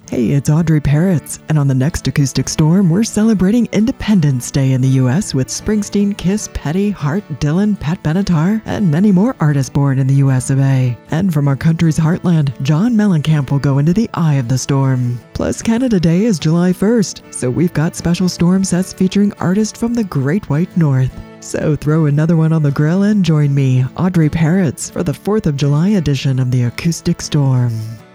Hey, it's Audrey Parrots, and on the next Acoustic Storm, we're celebrating Independence Day in the U.S. with Springsteen, Kiss, Petty, Hart, Dylan, Pat Benatar, and many more artists born in the U.S. of A. And from our country's heartland, John Mellencamp will go into the eye of the storm. Plus, Canada Day is July 1st, so we've got special storm sets featuring artists from the Great White North. So throw another one on the grill and join me, Audrey Parrots, for the 4th of July edition of the Acoustic Storm.